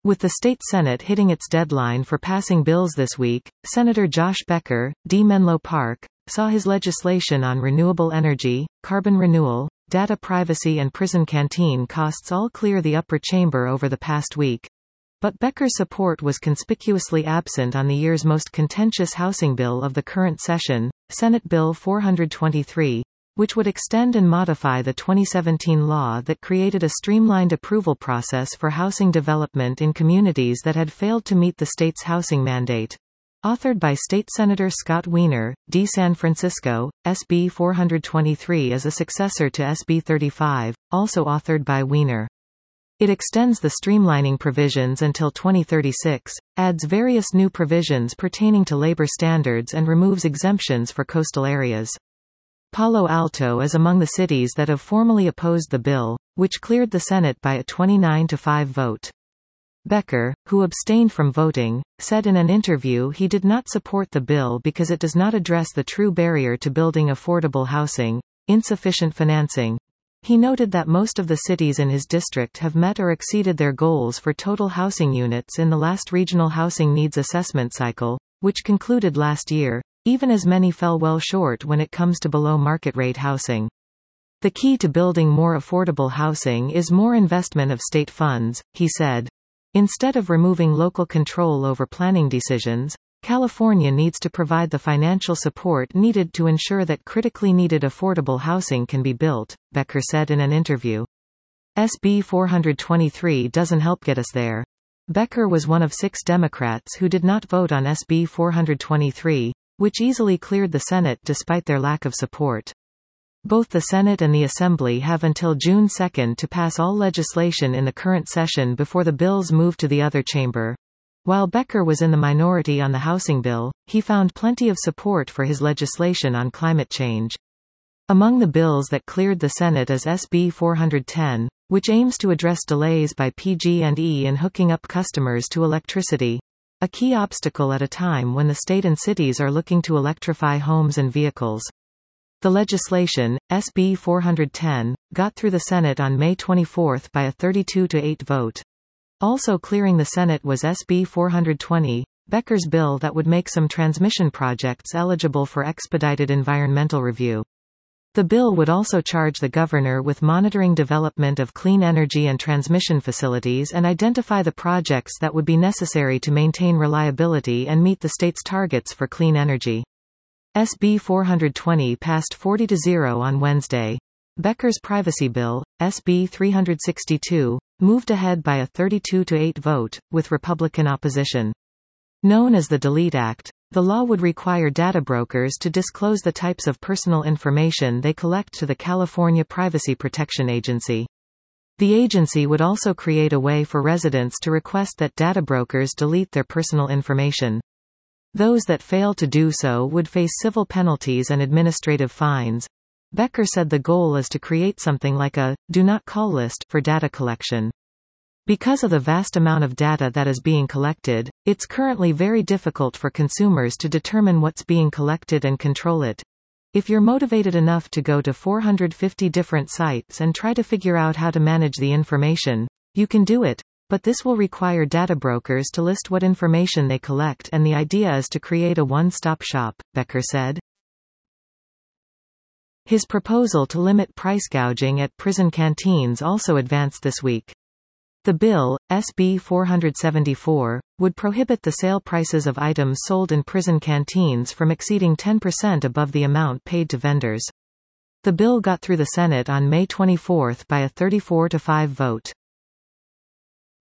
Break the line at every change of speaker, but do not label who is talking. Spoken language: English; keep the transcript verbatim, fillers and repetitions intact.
With the state Senate hitting its deadline for passing bills this week, Senator Josh Becker, D. Menlo Park, saw his legislation on renewable energy, carbon renewal, data privacy and prison canteen costs all clear the upper chamber over the past week. But Becker's support was conspicuously absent on the year's most contentious housing bill of the current session, Senate Bill four hundred twenty-three, which would extend and modify the twenty seventeen law that created a streamlined approval process for housing development in communities that had failed to meet the state's housing mandate. Authored by State Senator Scott Wiener, D. San Francisco, S B four hundred twenty-three is a successor to S B thirty-five, also authored by Wiener. It extends the streamlining provisions until twenty thirty-six, adds various new provisions pertaining to labor standards and removes exemptions for coastal areas. Palo Alto is among the cities that have formally opposed the bill, which cleared the Senate by a twenty-nine to five vote. Becker, who abstained from voting, said in an interview he did not support the bill because it does not address the true barrier to building affordable housing: insufficient financing. He noted that most of the cities in his district have met or exceeded their goals for total housing units in the last Regional Housing Needs Assessment cycle, which concluded last year, even as many fell well short when it comes to below-market rate housing. The key to building more affordable housing is more investment of state funds, he said. Instead of removing local control over planning decisions, California needs to provide the financial support needed to ensure that critically needed affordable housing can be built, Becker said in an interview. S B four hundred twenty-three doesn't help get us there. Becker was one of six Democrats who did not vote on S B four hundred twenty-three, which easily cleared the Senate despite their lack of support. Both the Senate and the Assembly have until June second to pass all legislation in the current session before the bills move to the other chamber. While Becker was in the minority on the housing bill, he found plenty of support for his legislation on climate change. Among the bills that cleared the Senate is S B four hundred ten, which aims to address delays by P G and E in hooking up customers to electricity, a key obstacle at a time when the state and cities are looking to electrify homes and vehicles. The legislation, S B four hundred ten, got through the Senate on May twenty-fourth by a thirty-two to eight vote. Also clearing the Senate was S B four hundred twenty, Becker's bill that would make some transmission projects eligible for expedited environmental review. The bill would also charge the governor with monitoring development of clean energy and transmission facilities and identify the projects that would be necessary to maintain reliability and meet the state's targets for clean energy. S B four hundred twenty passed forty to zero on Wednesday. Becker's privacy bill, S B three hundred sixty-two, moved ahead by a thirty-two to eight vote, with Republican opposition. Known as the Delete Act, the law would require data brokers to disclose the types of personal information they collect to the California Privacy Protection Agency. The agency would also create a way for residents to request that data brokers delete their personal information. Those that fail to do so would face civil penalties and administrative fines. Becker said the goal is to create something like a do not call list for data collection. Because of the vast amount of data that is being collected, it's currently very difficult for consumers to determine what's being collected and control it. If you're motivated enough to go to four hundred fifty different sites and try to figure out how to manage the information, you can do it. But this will require data brokers to list what information they collect, and the idea is to create a one-stop shop, Becker said. His proposal to limit price gouging at prison canteens also advanced this week. The bill, S B four hundred seventy-four, would prohibit the sale prices of items sold in prison canteens from exceeding ten percent above the amount paid to vendors. The bill got through the Senate on May twenty-fourth by a thirty-four to five vote.